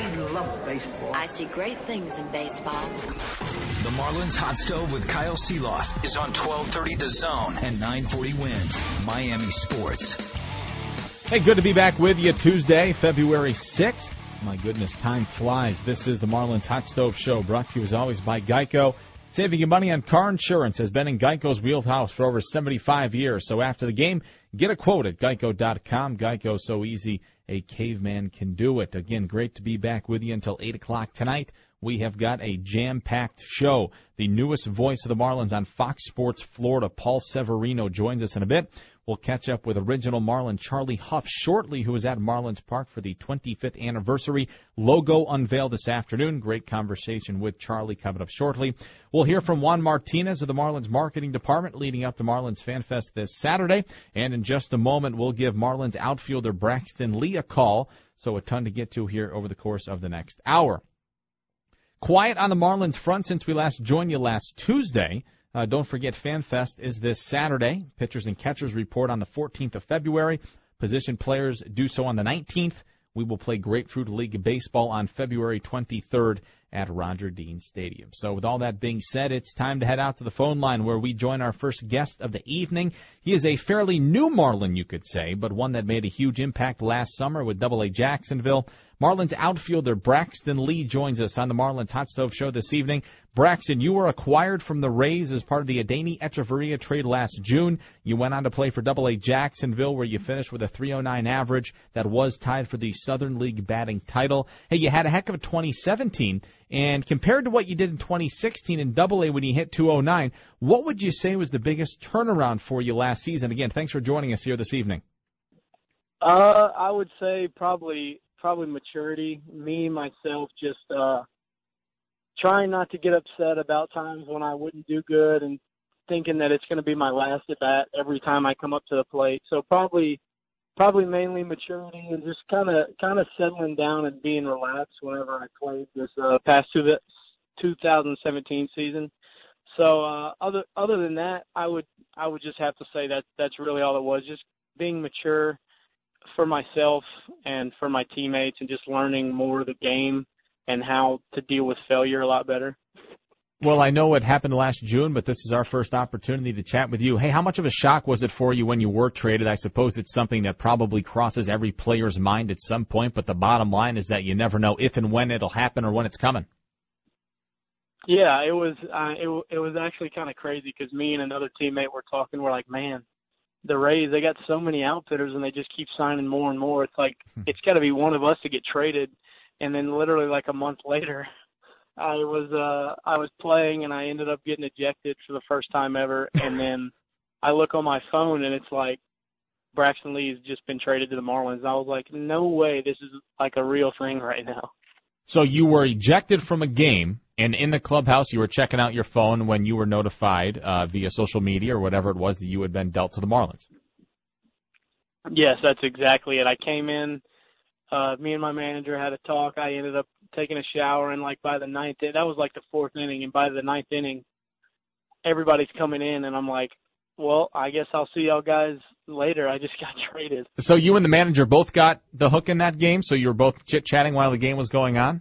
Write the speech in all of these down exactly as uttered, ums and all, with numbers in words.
love baseball. I see great things in baseball. The Marlins Hot Stove with Kyle Seeloft is on twelve thirty The Zone and nine forty Wins Miami Sports. Hey, good to be back with you Tuesday, February sixth. My goodness, time flies. This is the Marlins Hot Stove Show, brought to you as always by Geico. Saving you money on car insurance has been in Geico's wheelhouse for over seventy-five years. So after the game, get a quote at geico dot com. Geico, so easy, a caveman can do it. Again, great to be back with you until eight o'clock tonight. We have got a jam-packed show. The newest voice of the Marlins on Fox Sports Florida, Paul Severino, joins us in a bit. We'll catch up with original Marlin Charlie Huff shortly, who is at Marlins Park for the twenty-fifth anniversary logo unveil this afternoon. Great conversation with Charlie coming up shortly. We'll hear from Juan Martinez of the Marlins marketing department leading up to Marlins Fan Fest this Saturday. And in just a moment, we'll give Marlins outfielder Braxton Lee a call. So a ton to get to here over the course of the next hour. Quiet on the Marlins front since we last joined you last Tuesday. Uh, don't forget, FanFest is this Saturday. Pitchers and catchers report on the fourteenth of February. Position players do so on the nineteenth. We will play Grapefruit League Baseball on February twenty-third at Roger Dean Stadium. So with all that being said, it's time to head out to the phone line where we join our first guest of the evening. He is a fairly new Marlin, you could say, but one that made a huge impact last summer with Double A Jacksonville. Marlins outfielder Braxton Lee joins us on the Marlins Hot Stove Show this evening. Braxton, you were acquired from the Rays as part of the Adeiny Echeverria trade last June. You went on to play for Double A Jacksonville, where you finished with a three oh nine average that was tied for the Southern League batting title. Hey, you had a heck of a twenty seventeen, and compared to what you did in twenty sixteen in Double A when you hit two oh nine, what would you say was the biggest turnaround for you last season? Again, thanks for joining us here this evening. Uh, I would say probably... Probably maturity. Me, myself, just uh, trying not to get upset about times when I wouldn't do good and thinking that it's going to be my last at bat every time I come up to the plate. So probably, probably mainly maturity and just kind of, kind of settling down and being relaxed whenever I played this uh, past two, two thousand seventeen season. So uh, other, other than that, I would, I would just have to say that that's really all it was. Just being mature for myself and for my teammates and just learning more of the game and how to deal with failure a lot better. Well, I know it happened last June, but this is our first opportunity to chat with you. Hey, how much of a shock was it for you when you were traded? I suppose it's something that probably crosses every player's mind at some point, but the bottom line is that you never know if and when it'll happen or when it's coming. Yeah, it was uh, it, it was actually kind of crazy because me and another teammate were talking. We're like, man, the Rays, they got so many outfitters and they just keep signing more and more. It's like, it's got to be one of us to get traded. And then literally like a month later, I was, uh, I was playing and I ended up getting ejected for the first time ever. And then I look on my phone and it's like, Braxton Lee's just been traded to the Marlins. I was like, no way. This is like a real thing right now. So you were ejected from a game, and in the clubhouse you were checking out your phone when you were notified uh, via social media or whatever it was that you had been dealt to the Marlins. Yes, that's exactly it. I came in, uh, me and my manager had a talk. I ended up taking a shower, and like by the ninth, that was like the fourth inning, and by the ninth inning, everybody's coming in, and I'm like, well, I guess I'll see y'all guys later. I just got traded. So you and the manager both got the hook in that game? So you were both chit-chatting while the game was going on?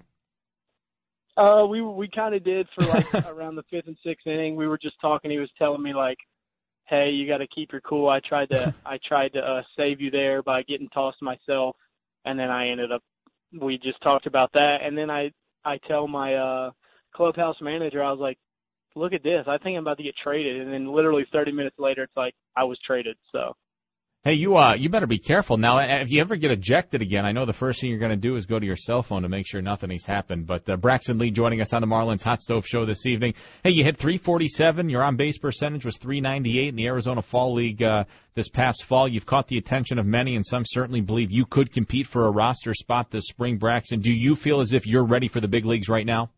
Uh, we we kind of did for like around the fifth and sixth inning. We were just talking. He was telling me like, "Hey, you got to keep your cool." I tried to I tried to uh, save you there by getting tossed myself, and then I ended up. We just talked about that, and then I I tell my uh, clubhouse manager, I was like, look at this. I think I'm about to get traded. And then literally thirty minutes later, it's like I was traded. So, hey, you uh, you better be careful. Now, if you ever get ejected again, I know the first thing you're going to do is go to your cell phone to make sure nothing has happened. But uh, Braxton Lee joining us on the Marlins Hot Stove Show this evening. Hey, you hit three forty-seven. Your on-base percentage was three ninety-eight in the Arizona Fall League uh, this past fall. You've caught the attention of many, and some certainly believe you could compete for a roster spot this spring, Braxton. Do you feel as if you're ready for the big leagues right now?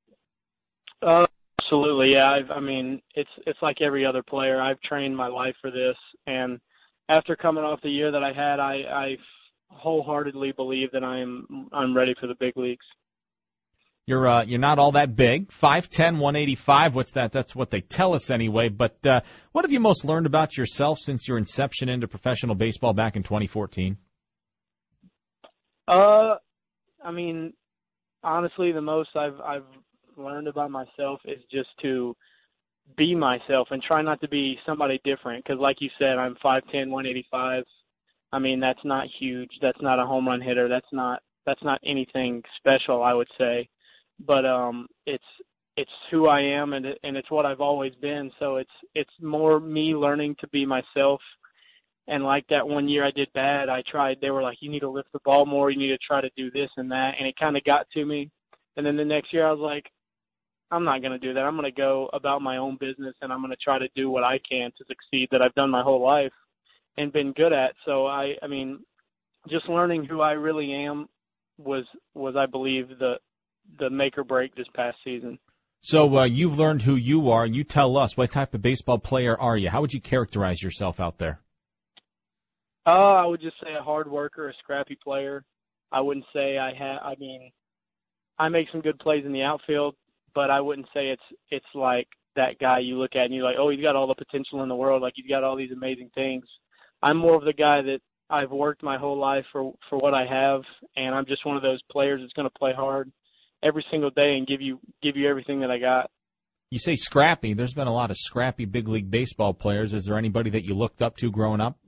Uh Absolutely, yeah. I've, I mean, it's it's like every other player. I've trained my life for this, and after coming off the year that I had, I, I wholeheartedly believe that I'm I'm ready for the big leagues. You're uh, you're not all that big, five ten, one eighty-five. What's that? That's what they tell us anyway. But uh, what have you most learned about yourself since your inception into professional baseball back in twenty fourteen? Uh, I mean, honestly, the most I've I've learned about myself is just to be myself and try not to be somebody different. Because, like you said, I'm five ten, one eighty-five. I mean, that's not huge. That's not a home run hitter. That's not that's not anything special, I would say. But um, it's it's who I am, and it, and it's what I've always been. So it's it's more me learning to be myself. And like that one year I did bad, I tried, they were like, you need to lift the ball more, you need to try to do this and that, and it kind of got to me. And then the next year I was like, I'm not going to do that. I'm going to go about my own business, and I'm going to try to do what I can to succeed that I've done my whole life and been good at. So, I I mean, just learning who I really am was, was I believe, the the make or break this past season. So uh, you've learned who you are, and you tell us, what type of baseball player are you? How would you characterize yourself out there? Uh, I would just say a hard worker, a scrappy player. I wouldn't say I have. I mean, I make some good plays in the outfield, but I wouldn't say it's it's like that guy you look at and you're like, oh, he's got all the potential in the world, like he's got all these amazing things. I'm more of the guy that I've worked my whole life for for what I have, and I'm just one of those players that's going to play hard every single day and give you give you everything that I got. You say scrappy. There's been a lot of scrappy big league baseball players. Is there anybody that you looked up to growing up?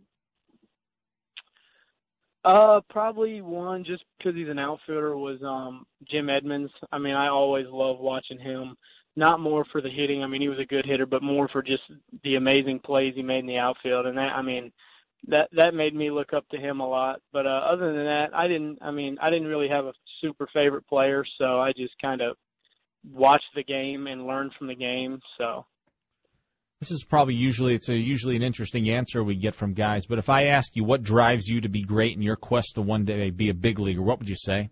Uh, probably one, just because he's an outfielder, was um Jim Edmonds. I mean, I always love watching him. Not more for the hitting. I mean, he was a good hitter, but more for just the amazing plays he made in the outfield. And that, I mean, that that made me look up to him a lot. But uh, other than that, I didn't. I mean, I didn't really have a super favorite player, so I just kind of watched the game and learned from the game. So. This is probably usually, it's a usually an interesting answer we get from guys, but if I ask you what drives you to be great in your quest to one day be a big leaguer, what would you say?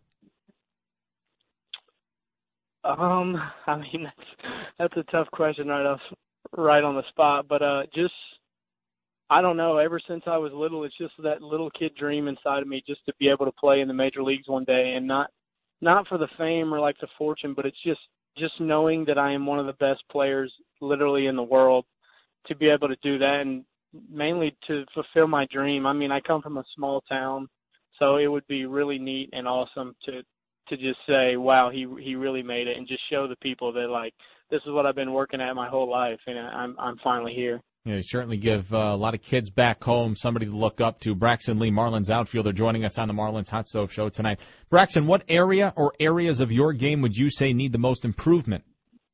Um, I mean, that's, that's a tough question right off, right on the spot, but uh, just, I don't know, ever since I was little, it's just that little kid dream inside of me just to be able to play in the major leagues one day, and not, not for the fame or like the fortune, but it's just, just knowing that I am one of the best players literally in the world, to be able to do that, and mainly to fulfill my dream. I mean, I come from a small town, so it would be really neat and awesome to to just say, wow, he he really made it, and just show the people that, like, this is what I've been working at my whole life, and I'm I'm finally here. Yeah, you certainly give uh, a lot of kids back home somebody to look up to. Braxton Lee, Marlins outfielder, joining us on the Marlins Hot Stove Show tonight. Braxton, what area or areas of your game would you say need the most improvement?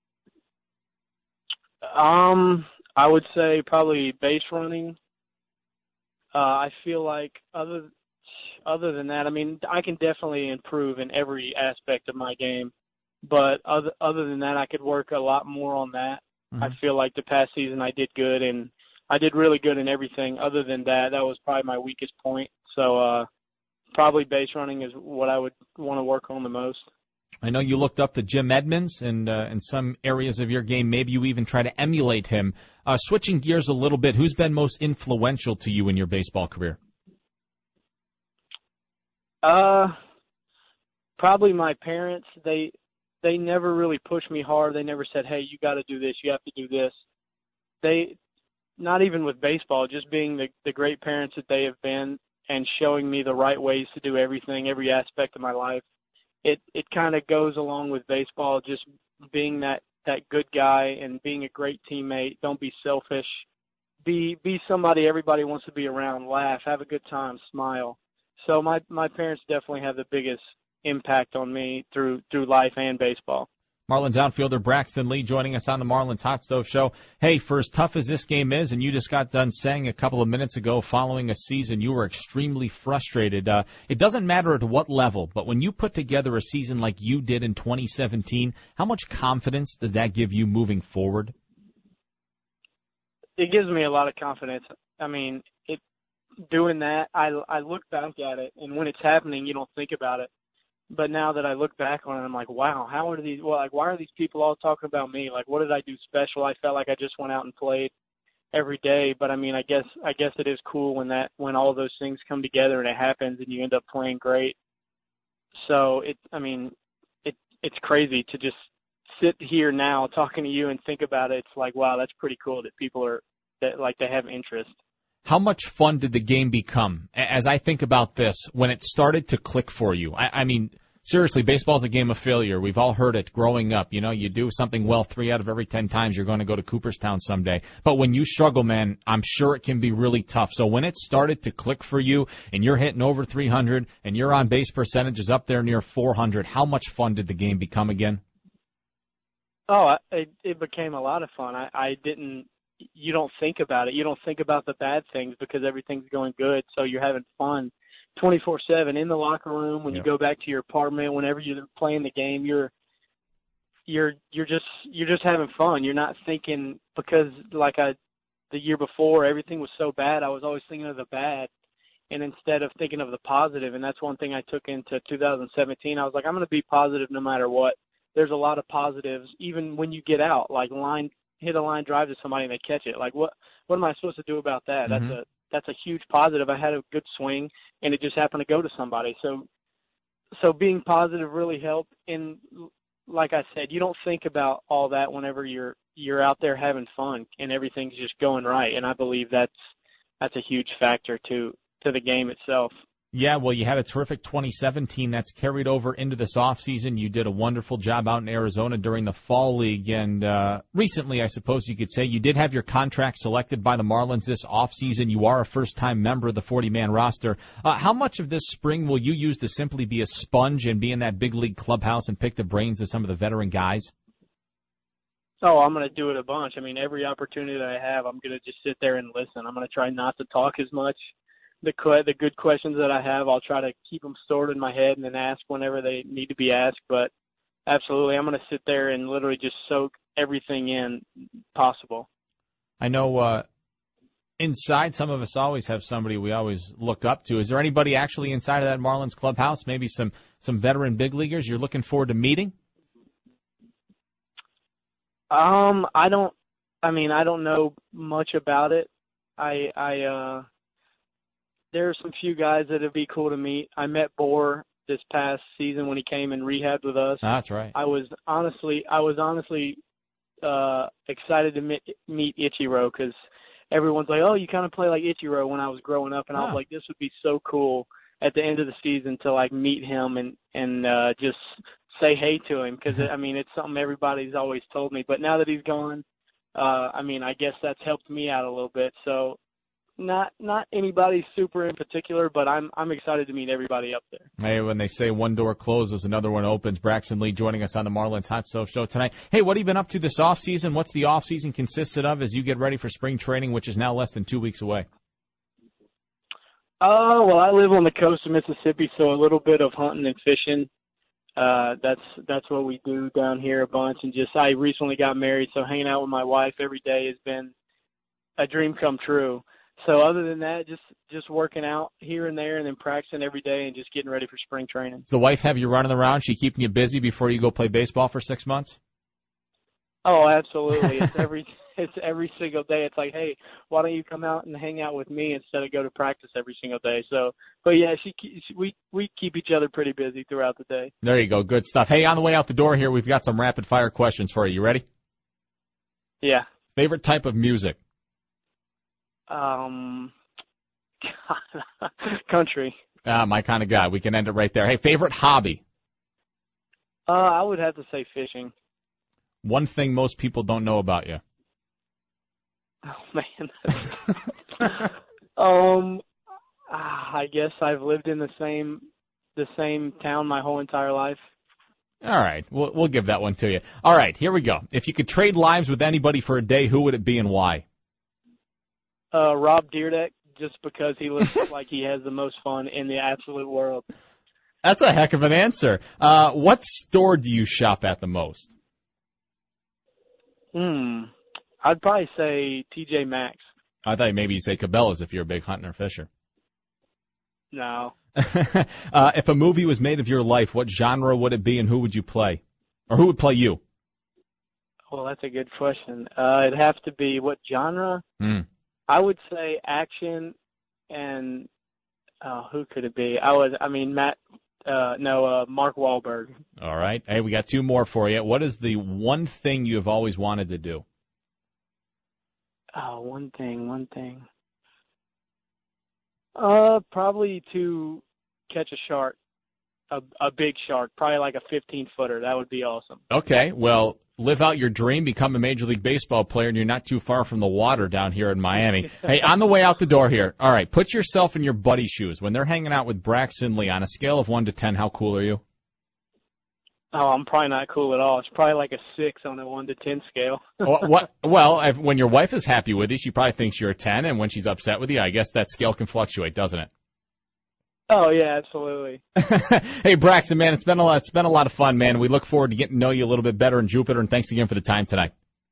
Um... I would say probably base running. Uh, I feel like other other than that, I mean, I can definitely improve in every aspect of my game. But other other than that, I could work a lot more on that. Mm-hmm. I feel like the past season I did good, and I did really good in everything. Other than that, that was probably my weakest point. So uh, probably base running is what I would want to work on the most. I know you looked up to Jim Edmonds, and uh, in some areas of your game, maybe you even try to emulate him. Uh, switching gears a little bit, who's been most influential to you in your baseball career? Uh, probably my parents. They they never really pushed me hard. They never said, "Hey, you got to do this. You have to do this." They, not even with baseball, just being the the great parents that they have been, and showing me the right ways to do everything, every aspect of my life. It it kind of goes along with baseball, just being that, that good guy and being a great teammate. Don't be selfish. Be be somebody everybody wants to be around. Laugh, have a good time, smile. So my, my parents definitely have the biggest impact on me through through life and baseball. Marlins outfielder Braxton Lee joining us on the Marlins Hot Stove Show. Hey, for as tough as this game is, and you just got done saying a couple of minutes ago, following a season, you were extremely frustrated. Uh, it doesn't matter at what level, but when you put together a season like you did in twenty seventeen, how much confidence does that give you moving forward? It gives me a lot of confidence. I mean, it doing that, I, I look back at it, and when it's happening, you don't think about it. But now that I look back on it, I'm like, wow, how are these, well, like, why are these people all talking about me? Like, what did I do special? I felt like I just went out and played every day. But I mean, I guess, I guess it is cool when that, when all those things come together and it happens and you end up playing great. So it, I mean, it, it's crazy to just sit here now talking to you and think about it. It's like, wow, that's pretty cool that people are, that like they have interest. How much fun did the game become? As I think about this, when it started to click for you, I, I mean, seriously, baseball's a game of failure. We've all heard it growing up. You know, you do something well three out of every ten times, you're going to go to Cooperstown someday. But when you struggle, man, I'm sure it can be really tough. So when it started to click for you and you're hitting over three hundred and your on-base percentage is up there near four hundred, how much fun did the game become again? Oh, it, it became a lot of fun. I, I didn't, you don't think about it. You don't think about the bad things because everything's going good. So you're having fun twenty-four seven in the locker room. When yep. you go back to your apartment, whenever you're playing the game, you're, you're, you're just, you're just having fun. You're not thinking, because like I, the year before, everything was so bad. I was always thinking of the bad. And instead of thinking of the positive, and that's one thing I took into two thousand seventeen, I was like, I'm going to be positive no matter what. There's a lot of positives, even when you get out, like line, hit a line drive to somebody and they catch it. Like, what, what am I supposed to do about that? Mm-hmm. That's a, that's a huge positive. I had a good swing and it just happened to go to somebody. So, so being positive really helped. And like I said, you don't think about all that whenever you're, you're out there having fun and everything's just going right. And I believe that's, that's a huge factor to, to the game itself. Yeah, well, you had a terrific twenty seventeen that's carried over into this offseason. You did a wonderful job out in Arizona during the Fall League. And uh, recently, I suppose you could say, you did have your contract selected by the Marlins this offseason. You are a first-time member of the forty-man roster. Uh, how much of this spring will you use to simply be a sponge and be in that big league clubhouse and pick the brains of some of the veteran guys? Oh, I'm going to do it a bunch. I mean, every opportunity that I have, I'm going to just sit there and listen. I'm going to try not to talk as much. The the good questions that I have, I'll try to keep them stored in my head and then ask whenever they need to be asked. But absolutely, I'm going to sit there and literally just soak everything in possible. I know uh, inside, some of us always have somebody we always look up to. Is there anybody actually inside of that Marlins clubhouse, maybe some, some veteran big leaguers you're looking forward to meeting? Um, I don't, I mean, I don't know much about it. I, I, uh, There are some few guys that would be cool to meet. I met Bohr this past season when he came and rehabbed with us. That's right. I was honestly, I was honestly uh, excited to meet, meet Ichiro because everyone's like, "Oh, you kind of play like Ichiro." When I was growing up, and oh. I was like, "This would be so cool at the end of the season to like meet him and and uh, just say hey to him," because I mean, it's something everybody's always told me. But now that he's gone, uh, I mean, I guess that's helped me out a little bit. So. Not not anybody super in particular, but I'm I'm excited to meet everybody up there. Hey, when they say one door closes, another one opens. Braxton Lee joining us on the Marlins Hot Stove Show tonight. Hey, what have you been up to this off season? What's the off season consisted of as you get ready for spring training, which is now less than two weeks away? Oh, uh, well, I live on the coast of Mississippi, so a little bit of hunting and fishing. Uh, that's that's what we do down here a bunch. And just I recently got married, so hanging out with my wife every day has been a dream come true. So other than that, just just working out here and there and then practicing every day and just getting ready for spring training. Does the wife have you running around? She keeping you busy before you go play baseball for six months? Oh, absolutely. It's every it's every single day. It's like, hey, why don't you come out and hang out with me instead of go to practice every single day? So, but yeah, she, she we we keep each other pretty busy throughout the day. There you go. Good stuff. Hey, on the way out the door here, we've got some rapid fire questions for you. You ready? Yeah. Favorite type of music? Um, country. Ah, my kind of guy. We can end it right there. Hey, favorite hobby? Uh, I would have to say fishing. One thing most people don't know about you. Oh man. um, I guess I've lived in the same the same town my whole entire life. All right, we'll we'll give that one to you. All right, here we go. If you could trade lives with anybody for a day, who would it be and why? Uh, Rob Dyrdek, just because he looks like he has the most fun in the absolute world. That's a heck of an answer. Uh, what store do you shop at the most? Hmm. I'd probably say T J Maxx. I thought maybe you'd say Cabela's if you're a big hunter or fisher. No. uh, if a movie was made of your life, what genre would it be and who would you play? Or who would play you? Well, that's a good question. Uh, it'd have to be what genre? Mm. I would say action and uh, who could it be? I was, I mean, Matt, uh, no, uh, Mark Wahlberg. All right. Hey, we got two more for you. What is the one thing you have always wanted to do? Oh, one thing, one thing. Uh, probably to catch a shark. a, a big shark, probably like a fifteen footer. That would be awesome. Okay, well, live out your dream, become a Major League Baseball player, and you're not too far from the water down here in Miami. Hey, on the way out the door here, all right, put yourself in your buddy's shoes. When they're hanging out with Braxton Lee, on a scale of one to ten, how cool are you? Oh, I'm probably not cool at all. It's probably like a six on a one to ten scale. what, what, well, if, when your wife is happy with you, she probably thinks you're a ten, and when she's upset with you, I guess that scale can fluctuate, doesn't it? Oh yeah, absolutely. Hey Braxton, man, it's been a lot. It's been a lot of fun, man. We look forward to getting to know you a little bit better in Jupiter, and thanks again for the time tonight.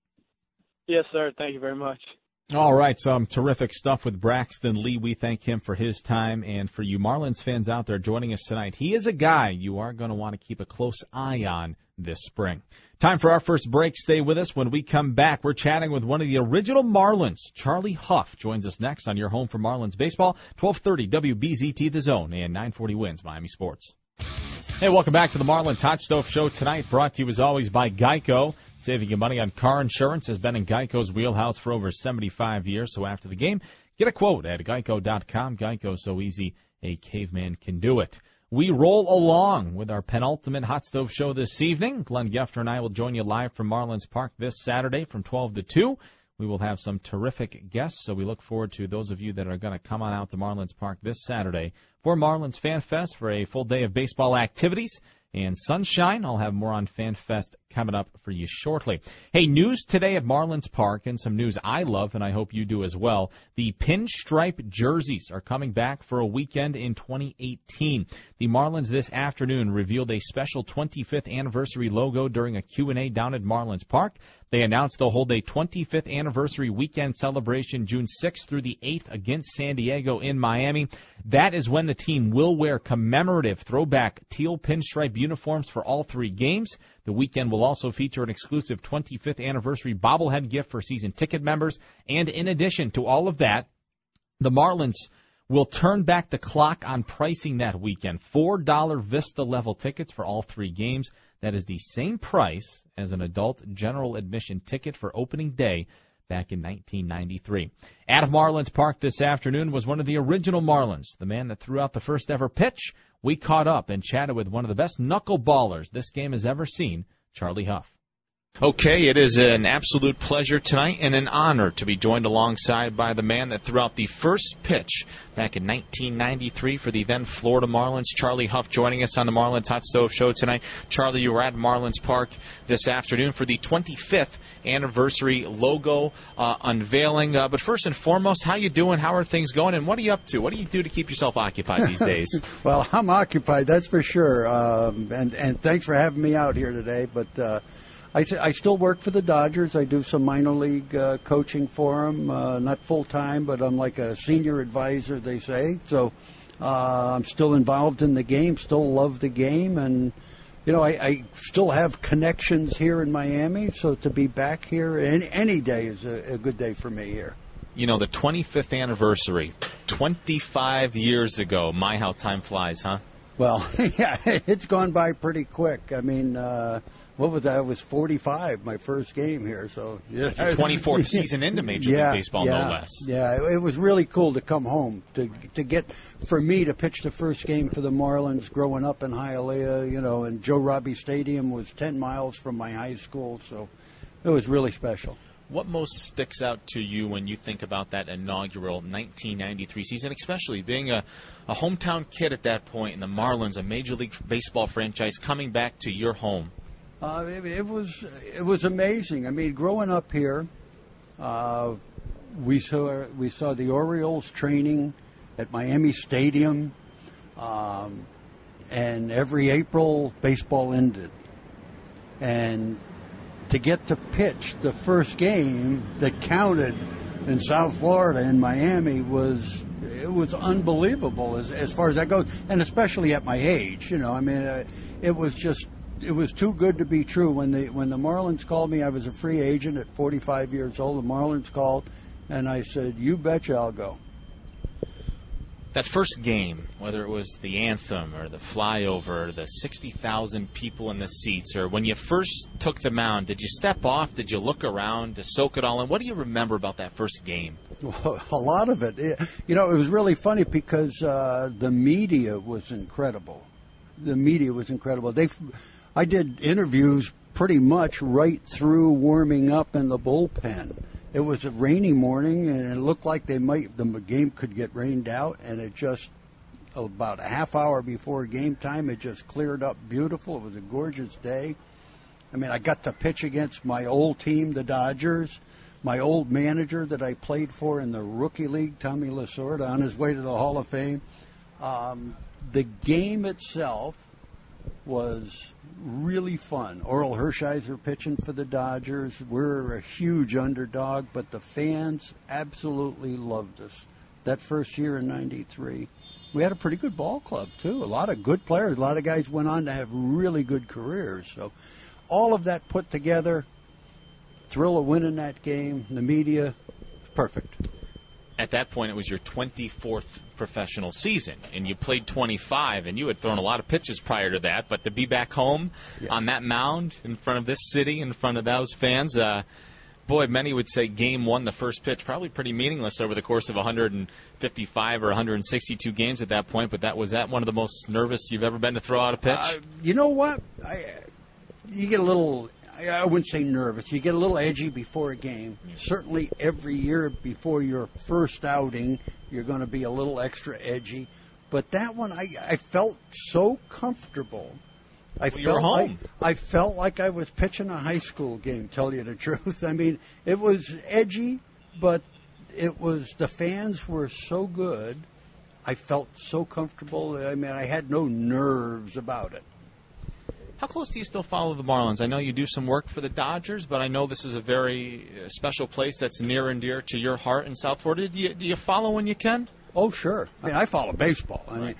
Yes, sir. Thank you very much. All right, some terrific stuff with Braxton Lee. We thank him for his time, and for you Marlins fans out there joining us tonight, he is a guy you are going to want to keep a close eye on this spring. Time for our first break. Stay with us. When we come back, we're chatting with one of the original Marlins. Charlie Huff joins us next on your home for Marlins baseball, twelve thirty W B Z T The Zone and nine forty Wins Miami Sports. Hey, welcome back to the Marlins Hot Stove Show tonight, brought to you as always by Geico. Saving you money on car insurance has been in Geico's wheelhouse for over seventy-five years. So after the game, get a quote at geico dot com. Geico, so easy a caveman can do it. We roll along with our penultimate Hot Stove Show this evening. Glenn Geffner and I will join you live from Marlins Park this Saturday from twelve to two. We will have some terrific guests, so we look forward to those of you that are going to come on out to Marlins Park this Saturday for Marlins Fan Fest for a full day of baseball activities and sunshine. I'll have more on Fan Fest coming up for you shortly. Hey, news today at Marlins Park, and some news I love, and I hope you do as well. The pinstripe jerseys are coming back for a weekend in twenty eighteen. The Marlins this afternoon revealed a special twenty-fifth anniversary logo during a Q and A down at Marlins Park. They announced they'll hold a twenty-fifth anniversary weekend celebration June sixth through the eighth against San Diego in Miami. That is when the team will wear commemorative throwback teal pinstripe uniforms for all three games. The weekend will also feature an exclusive twenty-fifth anniversary bobblehead gift for season ticket members. And in addition to all of that, the Marlins will turn back the clock on pricing that weekend. four dollars Vista level tickets for all three games. That is the same price as an adult general admission ticket for opening day back in nineteen ninety-three. At Marlins Park this afternoon was one of the original Marlins, the man that threw out the first ever pitch. We caught up and chatted with one of the best knuckleballers this game has ever seen, Charlie Huff. Okay, it is an absolute pleasure tonight and an honor to be joined alongside by the man that threw out the first pitch back in nineteen ninety-three for the then Florida Marlins, Charlie Huff, joining us on the Marlins Hot Stove Show tonight. Charlie, you were at Marlins Park this afternoon for the twenty-fifth anniversary logo uh, unveiling. Uh, but first and foremost, how you doing? How are things going? And what are you up to? What do you do to keep yourself occupied these days? Well, I'm occupied, that's for sure. Um, and, and thanks for having me out here today. But uh, I, I still work for the Dodgers. I do some minor league uh, coaching for them, uh, not full-time, but I'm like a senior advisor, they say. So uh, I'm still involved in the game, still love the game, and, you know, I, I still have connections here in Miami, so to be back here any, any day is a, a good day for me here. You know, the twenty-fifth anniversary, twenty-five years ago. My, how time flies, huh? Well, yeah, it's gone by pretty quick. I mean, uh, what was that? I was forty-five, my first game here. So yeah. Your twenty-fourth season into Major yeah, League Baseball, yeah, no less. Yeah, it was really cool to come home, to to get, for me to pitch the first game for the Marlins growing up in Hialeah, you know, and Joe Robbie Stadium was ten miles from my high school, so it was really special. What most sticks out to you when you think about that inaugural nineteen ninety-three season, especially being a, a hometown kid at that point, and the Marlins, a Major League Baseball franchise, coming back to your home? Uh, it, it was it was amazing. I mean, growing up here, uh, we saw we saw the Orioles training at Miami Stadium, um, and every April baseball ended, and to get to pitch the first game that counted in South Florida in Miami was it was unbelievable as as far as that goes, and especially at my age, you know. I mean, uh, it was just it was too good to be true. When the when the Marlins called me, I was a free agent at forty-five years old. The Marlins called, and I said, "You betcha, I'll go." That first game, whether it was the anthem or the flyover, or the sixty thousand people in the seats, or when you first took the mound, did you step off? Did you look around to soak it all in? What do you remember about that first game? Well, a lot of it. You know, it was really funny because uh, the media was incredible. the media was incredible. They, I did interviews pretty much right through warming up in the bullpen. It was a rainy morning, and it looked like they might the game could get rained out, and it just about a half hour before game time, it just cleared up beautiful. It was a gorgeous day. I mean, I got to pitch against my old team, the Dodgers, my old manager that I played for in the rookie league, Tommy Lasorda, on his way to the Hall of Fame. Um, the game itself was really fun. Orel Hershiser pitching for the Dodgers. We're a huge underdog, but the fans absolutely loved us. That first year in ninety-three, we had a pretty good ball club, too. A lot of good players. A lot of guys went on to have really good careers. So all of that put together, thrill of winning that game, the media, perfect. At that point, it was your twenty-fourth professional season, and you played twenty-five, and you had thrown a lot of pitches prior to that, but to be back home yeah. on that mound in front of this city, in front of those fans, uh, boy, many would say game one, the first pitch, probably pretty meaningless over the course of one hundred fifty-five or one hundred sixty-two games at that point, but that was that one of the most nervous you've ever been to throw out a pitch? Uh, you know what? I, you get a little... I wouldn't say nervous. You get a little edgy before a game. Yeah. Certainly every year before your first outing, you're going to be a little extra edgy. But that one, I, I felt so comfortable. I well, felt home. like I felt like I was pitching a high school game, tell you the truth. I mean, it was edgy, but it was the fans were so good. I felt so comfortable. I mean, I had no nerves about it. How close do you still follow the Marlins? I know you do some work for the Dodgers, but I know this is a very special place that's near and dear to your heart in South Florida. Do you, do you follow when you can? Oh, sure. I mean, I follow baseball. I mean,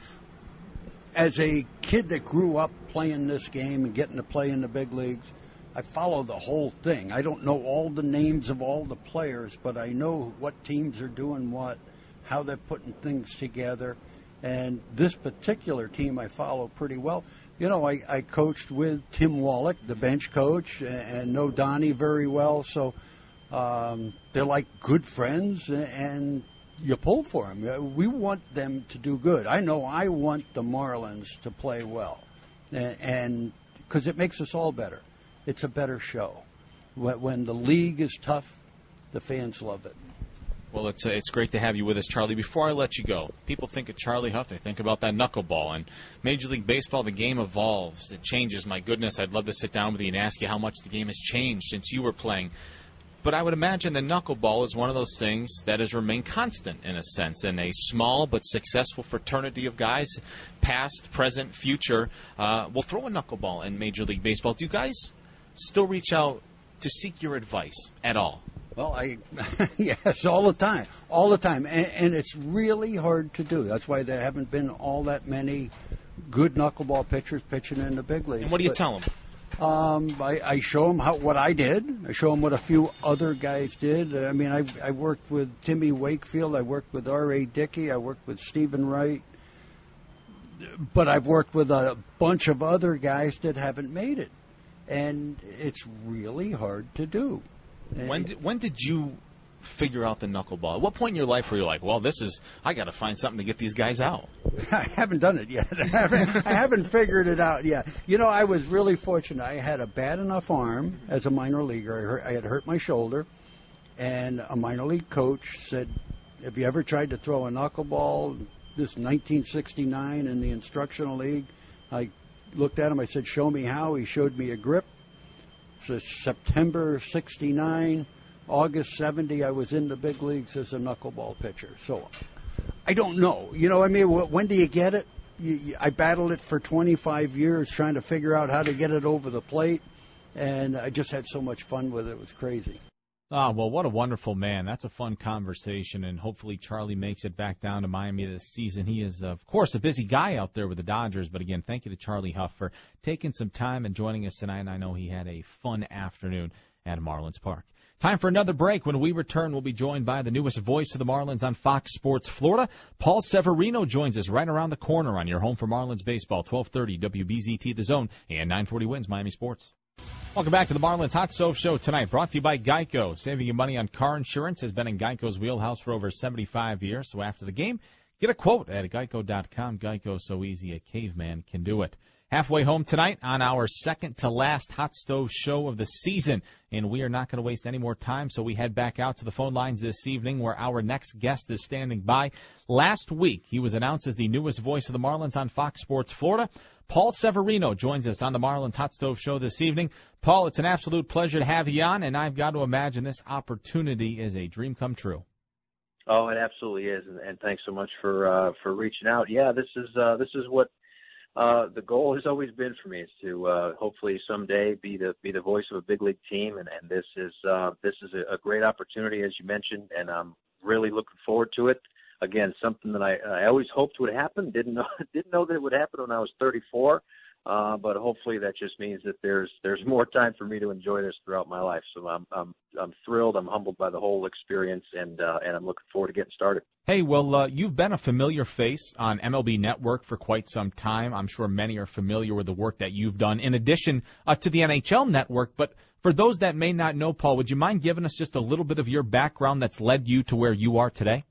as a kid that grew up playing this game and getting to play in the big leagues, I follow the whole thing. I don't know all the names of all the players, but I know what teams are doing what, how they're putting things together. And this particular team I follow pretty well. You know, I, I coached with Tim Wallach, the bench coach, and, and know Donnie very well. So um, they're like good friends, and you pull for them. We want them to do good. I know I want the Marlins to play well, and because it makes us all better. It's a better show. When, when the league is tough, the fans love it. Well, it's uh, it's great to have you with us, Charlie. Before I let you go, people think of Charlie Huff. They think about that knuckleball. And Major League Baseball, the game evolves. It changes. My goodness, I'd love to sit down with you and ask you how much the game has changed since you were playing. But I would imagine the knuckleball is one of those things that has remained constant in a sense. In a small but successful fraternity of guys, past, present, future, uh, will throw a knuckleball in Major League Baseball. Do you guys still reach out to seek your advice at all? Well, I yes, all the time, all the time, and, and it's really hard to do. That's why there haven't been all that many good knuckleball pitchers pitching in the big leagues. And what do you but, tell them? Um, I, I show them how what I did. I show them what a few other guys did. I mean, I I worked with Timmy Wakefield. I worked with R A Dickey. I worked with Stephen Wright. But I've worked with a bunch of other guys that haven't made it, and it's really hard to do. When did, when did you figure out the knuckleball? At what point in your life were you like, well, this is, I got to find something to get these guys out? I haven't done it yet. I haven't, I haven't figured it out yet. You know, I was really fortunate. I had a bad enough arm as a minor leaguer. I, hurt, I had hurt my shoulder, and a minor league coach said, have you ever tried to throw a knuckleball? This nineteen sixty-nine in the instructional league. I looked at him. I said, show me how. He showed me a grip. So September sixty-nine, August seventy, I was in the big leagues as a knuckleball pitcher. So I don't know. You know, I mean, when do you get it? You, you, I battled it for twenty-five years trying to figure out how to get it over the plate, and I just had so much fun with it. It was crazy. Ah, well, what a wonderful man. That's a fun conversation, and hopefully Charlie makes it back down to Miami this season. He is, of course, a busy guy out there with the Dodgers, but again, thank you to Charlie Huff for taking some time and joining us tonight, and I know he had a fun afternoon at Marlins Park. Time for another break. When we return, we'll be joined by the newest voice of the Marlins on Fox Sports Florida. Paul Severino joins us right around the corner on your home for Marlins baseball, twelve thirty W B Z T The Zone, and nine forty Wins Miami Sports. Welcome back to the Marlins Hot Stove Show tonight, brought to you by Geico. Saving you money on car insurance has been in Geico's wheelhouse for over seventy-five years. So after the game, Get a quote at geico dot com. Geico, so easy a caveman can do it. Halfway home tonight on our second-to-last Hot Stove show of the season, and we are not going to waste any more time, so we head back out to the phone lines this evening where our next guest is standing by. Last week, he was announced as the newest voice of the Marlins on Fox Sports Florida. Paul Severino joins us on the Marlins Hot Stove show this evening. Paul, it's an absolute pleasure to have you on, and I've got to imagine this opportunity is a dream come true. Oh, it absolutely is, and, and thanks so much for uh, for reaching out. Yeah, this is uh, this is what uh, the goal has always been for me, is to uh, hopefully someday be the be the voice of a big league team, and, and this is uh, this is a, a great opportunity, as you mentioned, and I'm really looking forward to it. Again, something that I, I always hoped would happen. Didn't know didn't know that it would happen when I was thirty-four. Uh, but hopefully that just means that there's there's more time for me to enjoy this throughout my life. So I'm I'm I'm thrilled. I'm humbled by the whole experience, and uh, and I'm looking forward to getting started. Hey, well, uh, you've been a familiar face on M L B Network for quite some time. I'm sure many are familiar with the work that you've done in addition uh, to the N H L Network. But for those that may not know, Paul, would you mind giving us just a little bit of your background that's led you to where you are today?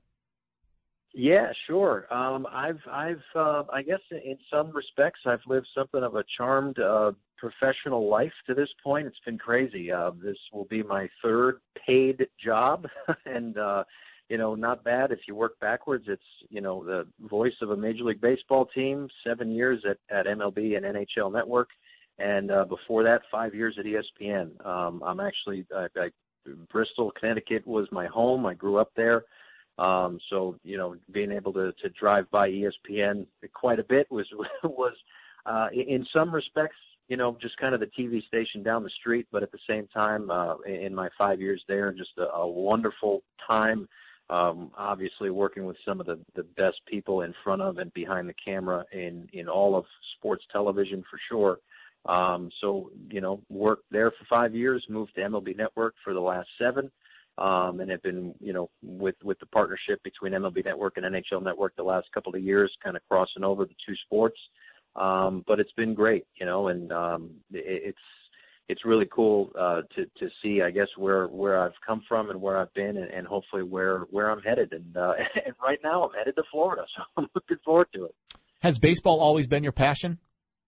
Yeah, sure. Um, I've, I've, uh, I guess in some respects, I've lived something of a charmed uh, professional life to this point. It's been crazy. Uh, this will be my third paid job, and uh, you know, not bad if you work backwards. It's, you know, the voice of a Major League Baseball team, seven years at, at M L B and N H L Network, and uh, before that, five years at E S P N. Um, I'm actually, I, I, Bristol, Connecticut was my home. I grew up there. Um, so, you know, being able to, to drive by E S P N quite a bit was, was, uh, in some respects, you know, just kind of the T V station down the street, but at the same time, uh, in my five years there, just a, a wonderful time, um, obviously working with some of the, the best people in front of and behind the camera in, in all of sports television for sure. Um, so, you know, worked there for five years, moved to M L B Network for the last seven. Um, and have been, you know, with, with the partnership between M L B Network and N H L Network the last couple of years, kind of crossing over the two sports. Um, but it's been great, you know, and um, it, it's it's really cool uh, to to see, I guess, where where I've come from and where I've been, and, and hopefully where where I'm headed. And, uh, and right now I'm headed to Florida, so I'm looking forward to it. Has baseball always been your passion?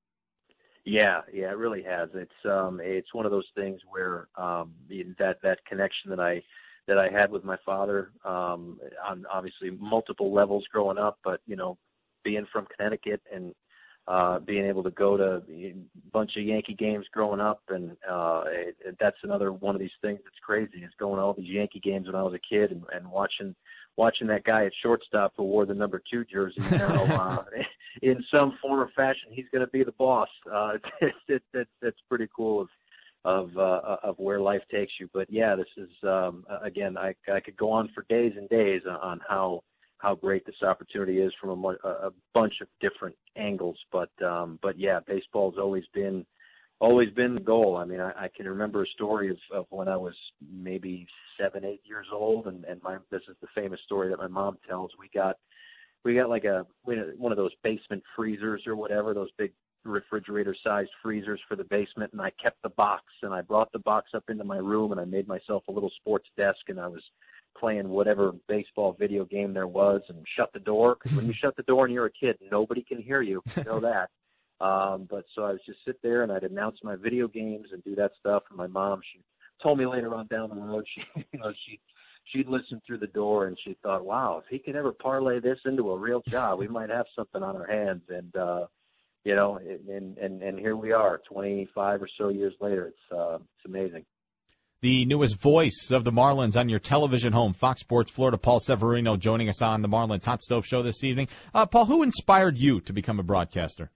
Yeah, yeah, it really has. It's um, it's one of those things where um, that that connection that I that I had with my father um, on obviously multiple levels growing up, but you know, being from Connecticut and uh, being able to go to a bunch of Yankee games growing up, and uh, it, that's another one of these things that's crazy, is going to all these Yankee games when I was a kid and, and watching. watching that guy at shortstop who wore the number two jersey now, uh, in some form or fashion, he's going to be the boss. Uh, it, it, it, it's pretty cool of, of, uh, of where life takes you. But yeah, this is, um, again, I, I could go on for days and days on how, how great this opportunity is from a, a bunch of different angles. But, um, but yeah, baseball's always been, always been the goal. I mean, I, I can remember a story of, of when I was maybe seven, eight years old, and, and my this is the famous story that my mom tells. We got we got like a one of those basement freezers or whatever, those big refrigerator-sized freezers for the basement, and I kept the box, and I brought the box up into my room, and I made myself a little sports desk, and I was playing whatever baseball video game there was, and shut the door, because when you shut the door and you're a kid, nobody can hear you. You know that. Um, but so I would just sit there and I'd announce my video games and do that stuff. And my mom, she told me later on down the road, she, you know, she, she'd listen through the door and she thought, wow, if he could ever parlay this into a real job, we might have something on our hands. And, uh, you know, and, and, and here we are twenty-five or so years later. It's, uh, it's amazing. The newest voice of the Marlins on your television home, Fox Sports Florida, Paul Severino, joining us on the Marlins Hot Stove Show this evening. Uh, Paul, who inspired you to become a broadcaster?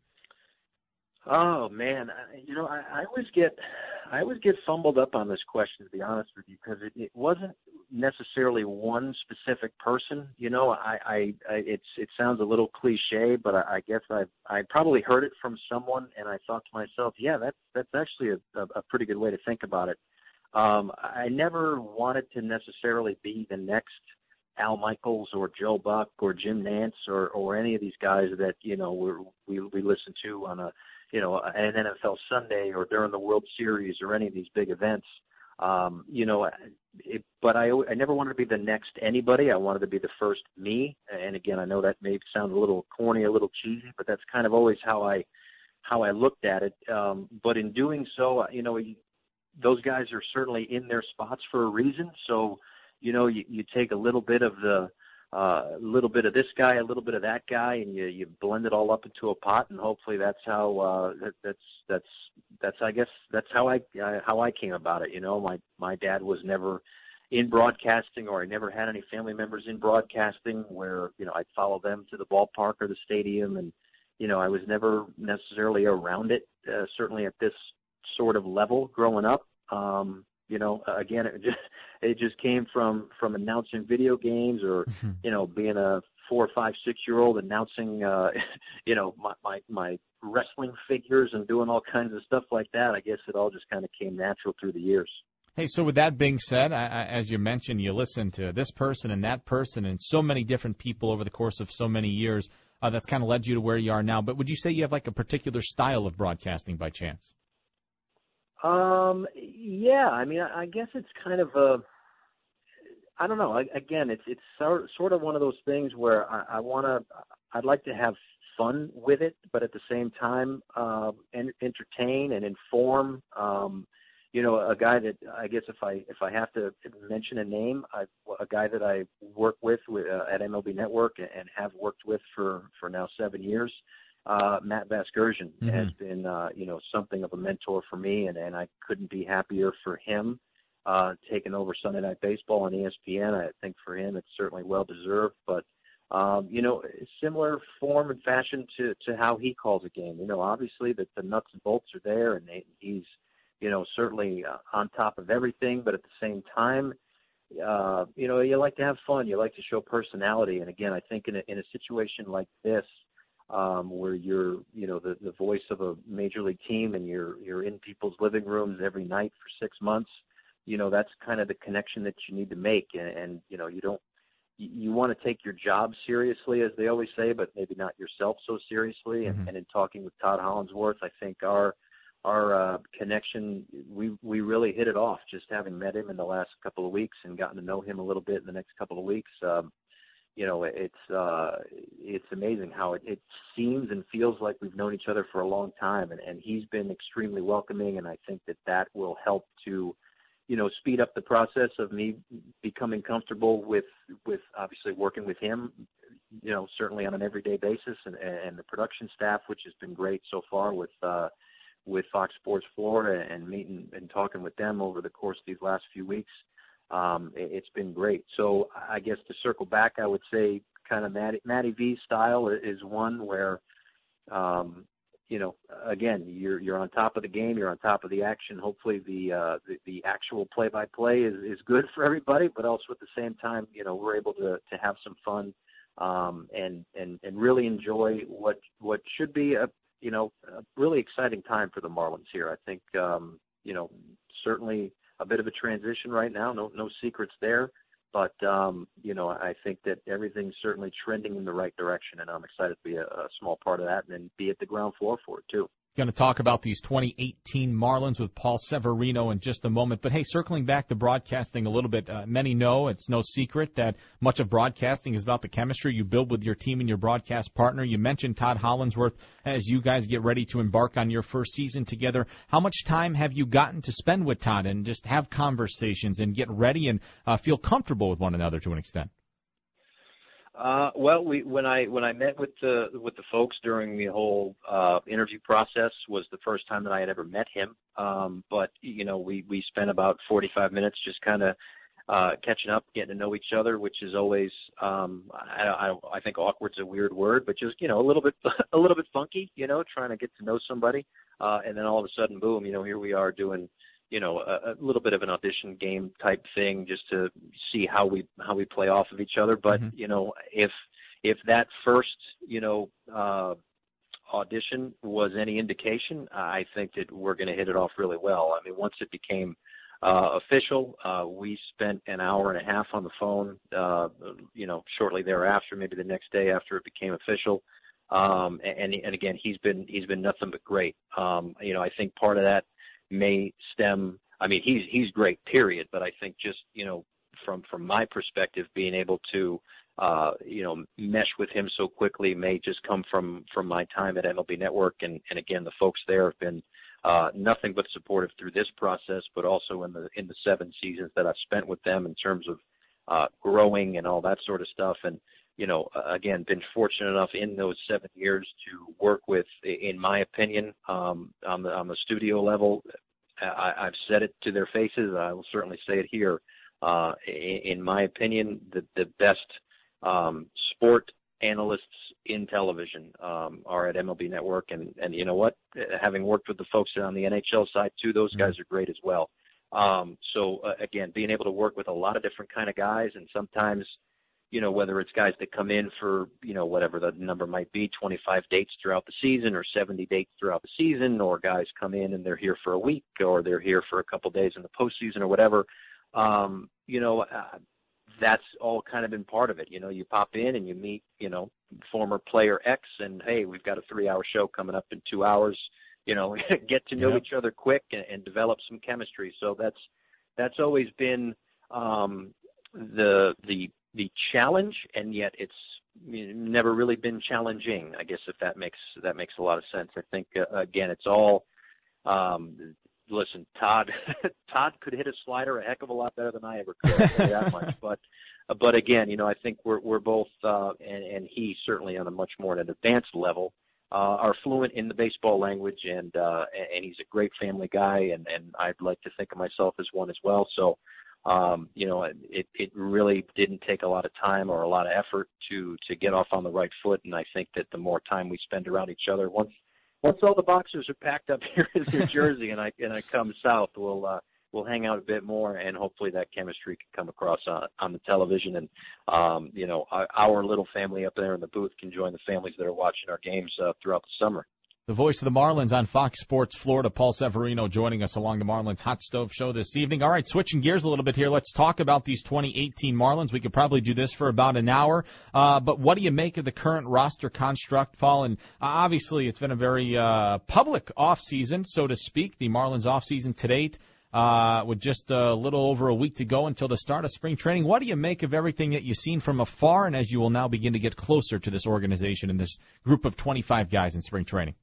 Oh man, you know, I, I always get, I always get fumbled up on this question, to be honest with you, because it, it wasn't necessarily one specific person. You know, I, I, I it's, it sounds a little cliche, but I, I guess I, I probably heard it from someone, and I thought to myself, yeah, that's that's actually a, a, a pretty good way to think about it. Um, I never wanted to necessarily be the next Al Michaels or Joe Buck or Jim Nantz or, or any of these guys that, you know, we're, we we listen to on a, you know, an N F L Sunday or during the World Series or any of these big events. Um, you know, it, but I, I never wanted to be the next anybody. I wanted to be the first me. And again, I know that may sound a little corny, a little cheesy, but that's kind of always how I, how I looked at it. Um, but in doing so, you know, those guys are certainly in their spots for a reason. So, you know, you, you take a little bit of the, uh, a little bit of this guy, a little bit of that guy, and you, you blend it all up into a pot, and hopefully that's how, uh, that, that's, that's, that's, I guess that's how I, uh, how I came about it. You know, my, my dad was never in broadcasting, or I never had any family members in broadcasting where, you know, I'd follow them to the ballpark or the stadium. And, you know, I was never necessarily around it, uh, certainly at this sort of level growing up. Um, You know, again, it just it just came from, from announcing video games, or mm-hmm. you know, being a four, five, six year old announcing, uh, you know, my, my my wrestling figures and doing all kinds of stuff like that. I guess it all just kind of came natural through the years. Hey, so with that being said, I, I, as you mentioned, you listen to this person and that person and so many different people over the course of so many years. Uh, that's kind of led you to where you are now. But would you say you have like a particular style of broadcasting by chance? Um, yeah, I mean, I guess it's kind of a, I don't know. I, again, it's, it's sort, sort of one of those things where I, I want to, I'd like to have fun with it, but at the same time, uh, en- entertain and inform. Um, you know, a guy that I guess if I, if I have to mention a name, I, a guy that I work with, with uh, at M L B Network and have worked with for, for now seven years. Uh, Matt Vasgersian mm-hmm. has been, uh, you know, something of a mentor for me, and, and I couldn't be happier for him, uh, taking over Sunday Night Baseball on E S P N. I think for him it's certainly well deserved, but, um, you know, similar form and fashion to, to how he calls a game. You know, obviously that the nuts and bolts are there, and they, he's, you know, certainly uh, on top of everything, but at the same time, uh, you know, you like to have fun. You like to show personality. And again, I think in a, in a situation like this, Um, where you're, you know, the, the voice of a major league team, and you're you're in people's living rooms every night for six months, you know, that's kind of the connection that you need to make. And, and you know, you don't, you, you want to take your job seriously, as they always say, but maybe not yourself so seriously. Mm-hmm. And, and in talking with Todd Hollandsworth, I think our our uh, connection, we we really hit it off. Just having met him in the last couple of weeks and gotten to know him a little bit in the next couple of weeks. Um, You know, it's uh, it's amazing how it, it seems and feels like we've known each other for a long time, and, and he's been extremely welcoming, and I think that that will help to, you know, speed up the process of me becoming comfortable with, with obviously working with him, you know, certainly on an everyday basis, and, and the production staff, which has been great so far with uh, with Fox Sports Florida, and meeting and talking with them over the course of these last few weeks. Um, it, it's been great. So I guess to circle back, I would say kind of Matty, Matty V style is one where, um, you know, again, you're you're on top of the game, you're on top of the action. Hopefully the uh, the, the actual play-by-play is, is good for everybody, but also at the same time, you know, we're able to, to have some fun um, and, and and really enjoy what what should be a you know a really exciting time for the Marlins here. I think um, you know certainly a bit of a transition right now, no no secrets there, but um, you know I think that everything's certainly trending in the right direction, and I'm excited to be a, a small part of that and then be at the ground floor for it too. Going to talk about these twenty eighteen Marlins with Paul Severino in just a moment. But, hey, circling back to broadcasting a little bit, uh, many know it's no secret that much of broadcasting is about the chemistry you build with your team and your broadcast partner. You mentioned Todd Hollandsworth as you guys get ready to embark on your first season together. How much time have you gotten to spend with Todd and just have conversations and get ready and uh, feel comfortable with one another to an extent? Uh, well, we, when I when I met with the with the folks during the whole uh, interview process was the first time that I had ever met him. Um, but you know, we, we spent about forty-five minutes just kind of uh, catching up, getting to know each other, which is always um, I, I I think awkward's a weird word, but just you know a little bit a little bit funky, you know, trying to get to know somebody, uh, and then all of a sudden, boom, you know, here we are doing. you know, a, a little bit of an audition game type thing just to see how we, how we play off of each other. But, mm-hmm. you know, if, if that first, you know, uh, audition was any indication, I think that we're going to hit it off really well. I mean, once it became uh, official, uh, we spent an hour and a half on the phone, uh, you know, shortly thereafter, maybe the next day after it became official. Um, and, and again, he's been, he's been nothing but great. Um, you know, I think part of that may stem I mean, he's he's great, period. But I think just, you know, from from my perspective, being able to, uh, you know, mesh with him so quickly may just come from from my time at M L B Network. And, and again, the folks there have been uh, nothing but supportive through this process, but also in the in the seven seasons that I've spent with them in terms of uh, growing and all that sort of stuff. And, you know, again, been fortunate enough in those seven years to work with, in my opinion, um, on the on the studio level. I, I've said it to their faces. I will certainly say it here. Uh, in, in my opinion, the, the best um, sport analysts in television um, are at M L B Network. And, and you know what? Having worked with the folks on the N H L side, too, those guys are great as well. Um, so, uh, again, being able to work with a lot of different kind of guys, and sometimes, you know, whether it's guys that come in for, you know, whatever the number might be, twenty-five dates throughout the season or seventy dates throughout the season, or guys come in and they're here for a week or they're here for a couple days in the postseason or whatever, um, you know, uh, that's all kind of been part of it. You know, you pop in and you meet, you know, former player X, and, hey, we've got a three-hour show coming up in two hours. You know, get to know Yep. each other quick and, and develop some chemistry. So that's that's always been um, the the the challenge, and yet it's never really been challenging, I guess, if that makes that makes a lot of sense. I think, uh, again, it's all, um, listen, Todd Todd could hit a slider a heck of a lot better than I ever could, I'll tell you that much. But, but again, you know, I think we're, we're both, uh, and, and he certainly on a much more at an advanced level, uh, are fluent in the baseball language, and, uh, and he's a great family guy, and, and I'd like to think of myself as one as well. So, Um, you know, it, it really didn't take a lot of time or a lot of effort to, to get off on the right foot. And I think that the more time we spend around each other, once, once all the boxers are packed up here in New Jersey and I, and I come south, we'll, uh, we'll hang out a bit more, and hopefully that chemistry can come across on, on the television. And, um, you know, our, our little family up there in the booth can join the families that are watching our games, uh, throughout the summer. The voice of the Marlins on Fox Sports Florida, Paul Severino, joining us along the Marlins Hot Stove Show this evening. All right, switching gears a little bit here. Let's talk about these twenty eighteen Marlins. We could probably do this for about an hour. Uh, but what do you make of the current roster construct, Paul? And uh, obviously it's been a very uh, public offseason, so to speak. The Marlins offseason to date, uh, with just a little over a week to go until the start of spring training. What do you make of everything that you've seen from afar, and as you will now begin to get closer to this organization and this group of twenty-five guys in spring training?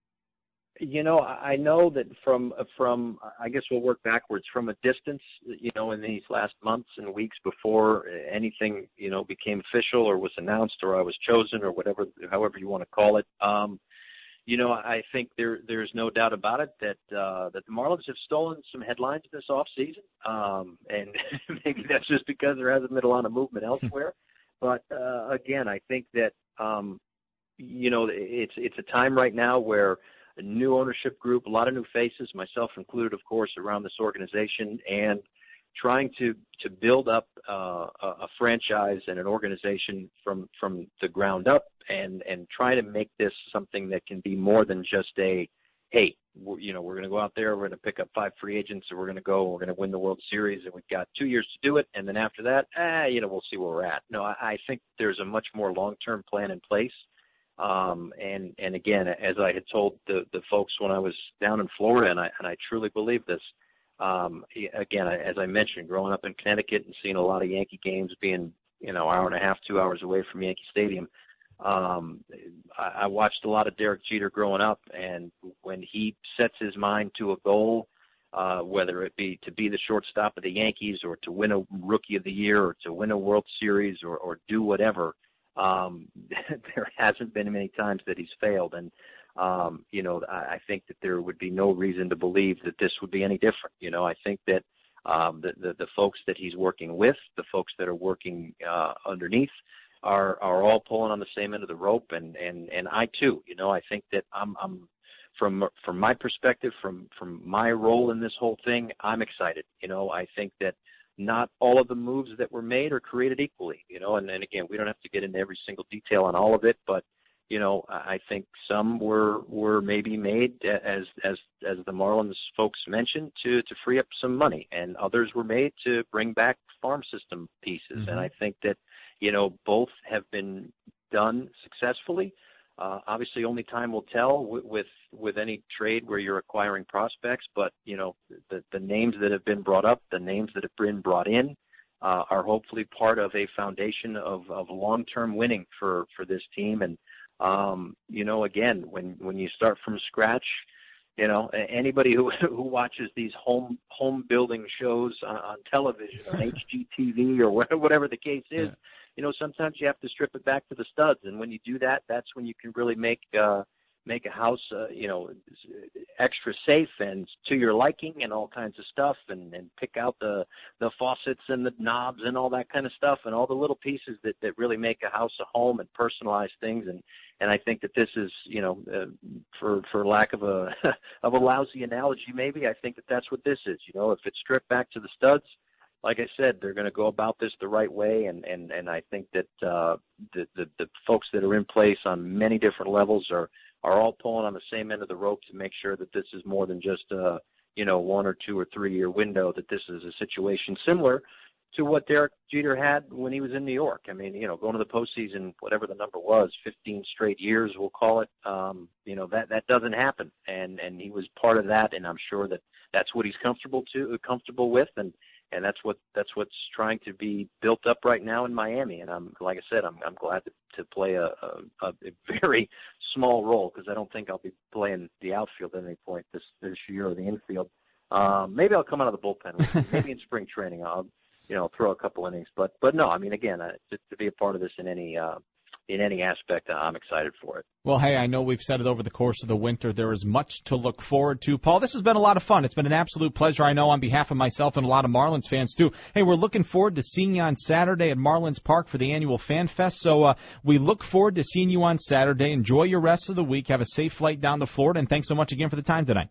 You know, I know that from, from, I guess we'll work backwards, from a distance, you know, in these last months and weeks before anything, you know, became official or was announced or I was chosen or whatever, however you want to call it. Um, you know, I think there, there's no doubt about it that, uh, that the Marlins have stolen some headlines this off season. Um, and maybe that's just because there hasn't been a lot of movement elsewhere. But, uh, again, I think that, um, you know, it's, it's a time right now where a new ownership group, a lot of new faces, myself included, of course, around this organization, and trying to, to build up uh, a, a franchise and an organization from, from the ground up, and, and try to make this something that can be more than just a, hey, we're, you know, we're going to go out there, we're going to pick up five free agents, and we're going to go, we're going to win the World Series, and we've got two years to do it, and then after that, eh, you know, we'll see where we're at. No, I, I think there's a much more long-term plan in place. Um, and, and again, as I had told the, the folks when I was down in Florida, and I, and I truly believe this, um, again, as I mentioned, growing up in Connecticut and seeing a lot of Yankee games being, you know, hour and a half, two hours away from Yankee Stadium, um, I, I watched a lot of Derek Jeter growing up, and when he sets his mind to a goal, uh, whether it be to be the shortstop of the Yankees or to win a Rookie of the Year or to win a World Series or, or do whatever, Um, there hasn't been many times that he's failed. And, um, you know, I, I think that there would be no reason to believe that this would be any different. You know, I think that, um, the, the, the folks that he's working with, the folks that are working, uh, underneath are, are all pulling on the same end of the rope. And, and, and I too, you know, I think that I'm, I'm, from, from my perspective, from, from my role in this whole thing, I'm excited. You know, I think that not all of the moves that were made are created equally, you know, and, and again, we don't have to get into every single detail on all of it, but, you know, I think some were, were maybe made as, as, as the Marlins folks mentioned to, to free up some money, and others were made to bring back farm system pieces. Mm-hmm. And I think that, you know, both have been done successfully. Uh, obviously, only time will tell with, with with any trade where you're acquiring prospects. But you know, the the names that have been brought up, the names that have been brought in, uh, are hopefully part of a foundation of, of long-term winning for, for this team. And um, you know, again, when when you start from scratch, you know, anybody who who watches these home home building shows on, on television, on H G T V or whatever the case is. Yeah. You know, sometimes you have to strip it back to the studs, and when you do that, that's when you can really make uh, make a house, uh, you know, extra safe and to your liking, and all kinds of stuff, and, and pick out the the faucets and the knobs and all that kind of stuff, and all the little pieces that, that really make a house a home and personalize things. And, and I think that this is, you know, uh, for for lack of a of a lousy analogy, maybe I think that that's what this is. You know, if it's stripped back to the studs, like I said, they're going to go about this the right way, and, and, and I think that uh, the, the the folks that are in place on many different levels are, are all pulling on the same end of the rope to make sure that this is more than just a, you know, one or two or three year window, that this is a situation similar to what Derek Jeter had when he was in New York. I mean, you know, going to the postseason, whatever the number was, fifteen straight years, we'll call it, um, you know, that, that doesn't happen. And, and he was part of that, and I'm sure that that's what he's comfortable to, comfortable with, and, And that's what that's what's trying to be built up right now in Miami. And I'm, like I said, I'm I'm glad to, to play a, a, a very small role, because I don't think I'll be playing the outfield at any point this this year, or the infield. Um, maybe I'll come out of the bullpen. Maybe in spring training I'll, you know, throw a couple innings. But but no, I mean, again, uh, to, to be a part of this in any uh, in any aspect, I'm excited for it. Well, hey, I know we've said it over the course of the winter. There is much to look forward to. Paul, this has been a lot of fun. It's been an absolute pleasure, I know, on behalf of myself and a lot of Marlins fans, too. Hey, we're looking forward to seeing you on Saturday at Marlins Park for the annual Fan Fest. So uh, we look forward to seeing you on Saturday. Enjoy your rest of the week. Have a safe flight down to Florida, and thanks so much again for the time tonight.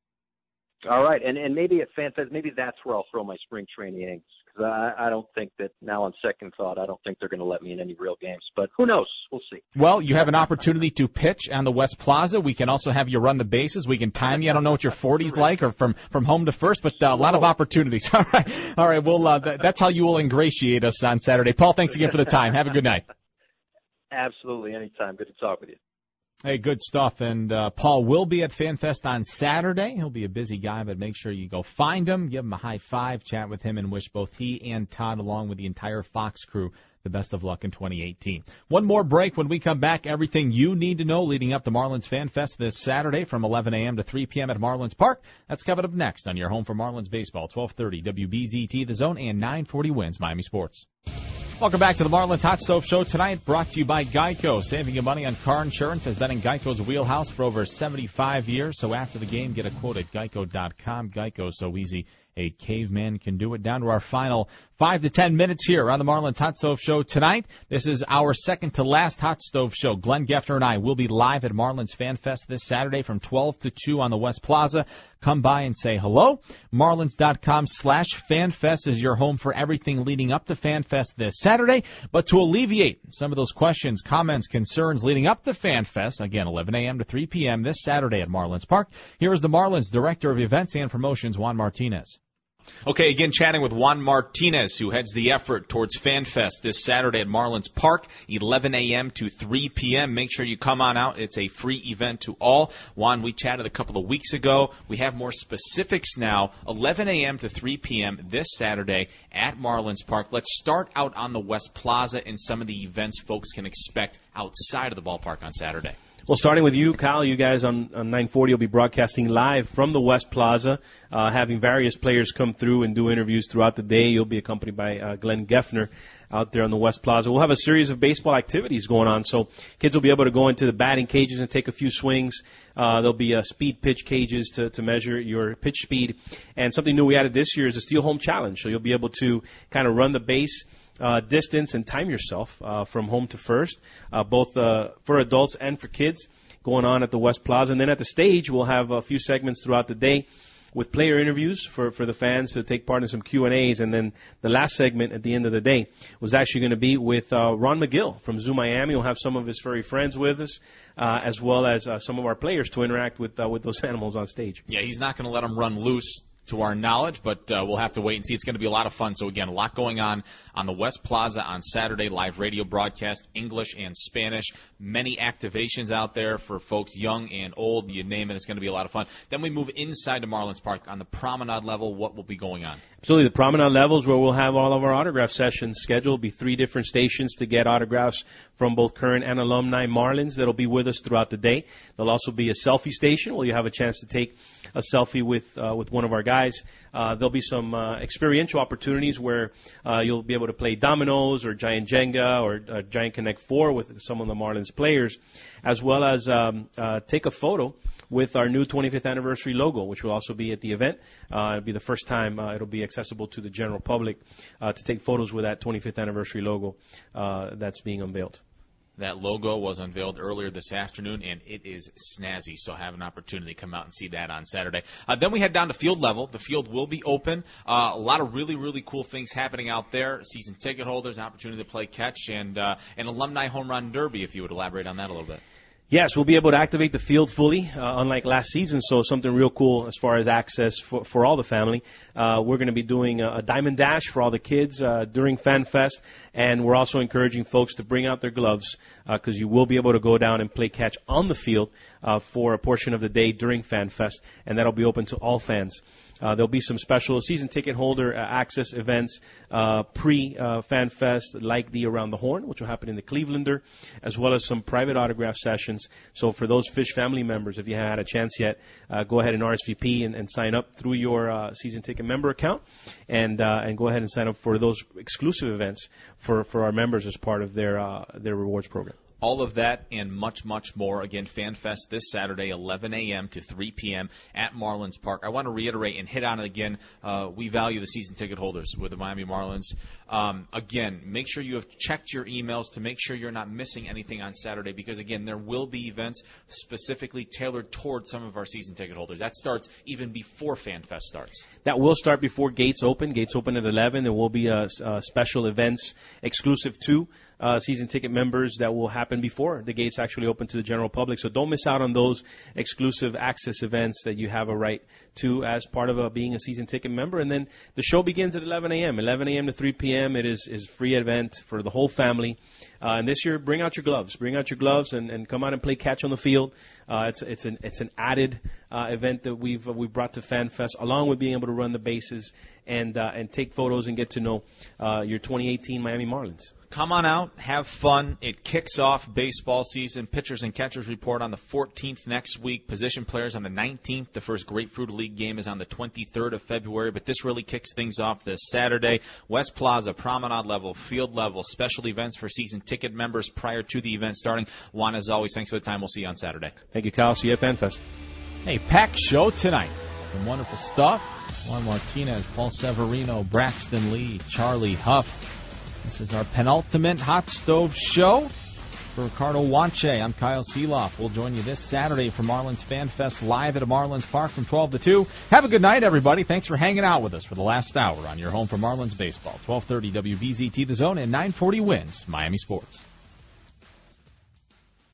All right, and, and maybe at Fan Fest, maybe that's where I'll throw my spring training innings. I, I don't think that, now on second thought, I don't think they're going to let me in any real games. But who knows? We'll see. Well, you have an opportunity to pitch on the West Plaza. We can also have you run the bases. We can time you. I don't know what your forty's like, or from, from home to first, but uh, a lot of opportunities. All right. All right. Well, uh, th- that's how you will ingratiate us on Saturday. Paul, thanks again for the time. Have a good night. Absolutely. Anytime. Good to talk with you. Hey, good stuff. And uh, Paul will be at FanFest on Saturday. He'll be a busy guy, but make sure you go find him, give him a high five, chat with him, and wish both he and Todd, along with the entire Fox crew, the best of luck in twenty eighteen. One more break. When we come back, everything you need to know leading up to Marlins Fan Fest this Saturday from eleven a.m. to three p.m. at Marlins Park. That's coming up next on your home for Marlins baseball, twelve thirty W B Z T, The Zone, and nine forty Wins Miami Sports. Welcome back to the Marlins Hot Stove Show tonight, brought to you by Geico. Saving you money on car insurance has been in Geico's wheelhouse for over seventy-five years. So after the game, get a quote at geico dot com. Geico, so easy a caveman can do it. Down to our final five to ten minutes here on the Marlins Hot Stove Show tonight. This is our second to last Hot Stove Show. Glenn Geffner and I will be live at Marlins Fan Fest this Saturday from twelve to two on the West Plaza. Come by and say hello. Marlins dot com slash FanFest is your home for everything leading up to FanFest this Saturday. But to alleviate some of those questions, comments, concerns leading up to FanFest, again, eleven a.m. to three p.m. this Saturday at Marlins Park, here is the Marlins Director of Events and Promotions, Juan Martinez. Okay, again, chatting with Juan Martinez, who heads the effort towards FanFest this Saturday at Marlins Park, eleven a.m. to three p.m. Make sure you come on out. It's a free event to all. Juan, we chatted a couple of weeks ago. We have more specifics now, eleven a.m. to three p.m. this Saturday at Marlins Park. Let's start out on the West Plaza and some of the events folks can expect outside of the ballpark on Saturday. Well, starting with you, Kyle, you guys on, on nine forty will be broadcasting live from the West Plaza, uh, having various players come through and do interviews throughout the day. You'll be accompanied by uh, Glenn Geffner out there on the West Plaza. We'll have a series of baseball activities going on, so kids will be able to go into the batting cages and take a few swings. Uh, there'll be uh, speed pitch cages to, to measure your pitch speed. And something new we added this year is a Steal Home Challenge, so you'll be able to kind of run the base Uh, distance and time yourself uh, from home to first, uh, both uh, for adults and for kids, going on at the West Plaza. And then at the stage, we'll have a few segments throughout the day with player interviews for, for the fans to take part in some Q and A's. And then the last segment at the end of the day was actually going to be with uh, Ron McGill from Zoo Miami. We'll have some of his furry friends with us, uh, as well as uh, some of our players to interact with uh, with those animals on stage. Yeah, he's not going to let them run loose to our knowledge, but uh, we'll have to wait and see. It's going to be a lot of fun. So, again, a lot going on on the West Plaza on Saturday, live radio broadcast, English and Spanish. Many activations out there for folks young and old. You name it, it's going to be a lot of fun. Then we move inside to Marlins Park on the promenade level. What will be going on? Absolutely. The promenade levels where we'll have all of our autograph sessions scheduled. Will be three different stations to get autographs from both current and alumni Marlins that'll be with us throughout the day. There'll also be a selfie station where you have a chance to take a selfie with uh, with one of our guys. Uh, there'll be some uh, experiential opportunities where uh, you'll be able to play dominoes or Giant Jenga or uh, Giant Connect four with some of the Marlins players, as well as um, uh, take a photo with our new twenty-fifth anniversary logo, which will also be at the event. Uh, it'll be the first time uh, it'll be accessible to the general public uh, to take photos with that twenty-fifth anniversary logo uh, that's being unveiled. That logo was unveiled earlier this afternoon, and it is snazzy, so have an opportunity to come out and see that on Saturday. Uh, then we head down to field level. The field will be open. Uh, a lot of really, really cool things happening out there. Season ticket holders, opportunity to play catch, and uh, an alumni home run derby, if you would elaborate on that a little bit. Yes, we'll be able to activate the field fully, uh, unlike last season, so something real cool as far as access for, for all the family. Uh, we're going to be doing a, a Diamond Dash for all the kids uh, during Fan Fest, and we're also encouraging folks to bring out their gloves because uh, you will be able to go down and play catch on the field uh, for a portion of the day during Fan Fest, and that'll be open to all fans. Uh, there'll be some special season ticket holder uh, access events uh, pre-Fan uh, Fest, like the Around the Horn, which will happen in the Clevelander, as well as some private autograph sessions. So for those Fish family members, if you haven't had a chance yet, uh, go ahead and R S V P and, and sign up through your uh, season ticket member account, and uh, and go ahead and sign up for those exclusive events for, for our members as part of their uh, their rewards program. All of that and much, much more. Again, Fan Fest this Saturday, eleven a.m. to three p.m. at Marlins Park. I want to reiterate and hit on it again. Uh, we value the season ticket holders with the Miami Marlins. Um, again, make sure you have checked your emails to make sure you're not missing anything on Saturday because, again, there will be events specifically tailored towards some of our season ticket holders. That starts even before Fan Fest starts. That will start before gates open. Gates open at eleven. There will be uh, uh, special events exclusive to uh, season ticket members that will happen before the gates actually open to the general public. So don't miss out on those exclusive access events that you have a right to as part of uh, being a season ticket member. And then the show begins at eleven a.m. eleven a.m. to three p.m. It is is free event for the whole family. Uh, and this year, bring out your gloves. Bring out your gloves and, and come out and play catch on the field. Uh, it's it's an it's an added uh, event that we've uh, we've brought to Fan Fest, along with being able to run the bases and uh, and take photos and get to know uh, your twenty eighteen Miami Marlins. Come on out, have fun. It kicks off baseball season. Pitchers and catchers report on the fourteenth next week. Position players on the nineteenth. The first Grapefruit League game is on the twenty-third of February, but this really kicks things off this Saturday. West Plaza, promenade level, field level, special events for season ticket members prior to the event starting. Juan, as always, thanks for the time. We'll see you on Saturday. Thank you, Kyle. See you at FanFest. Hey, packed show tonight. Some wonderful stuff. Juan Martinez, Paul Severino, Braxton Lee, Charlie Huff. This is our penultimate Hot Stove show. For Ricardo Wanche, I'm Kyle Seeloff. We'll join you this Saturday for Marlins Fan Fest live at Marlins Park from twelve to two. Have a good night, everybody. Thanks for hanging out with us for the last hour on your home for Marlins baseball. twelve thirty W B Z T The Zone and nine forty Wins Miami Sports.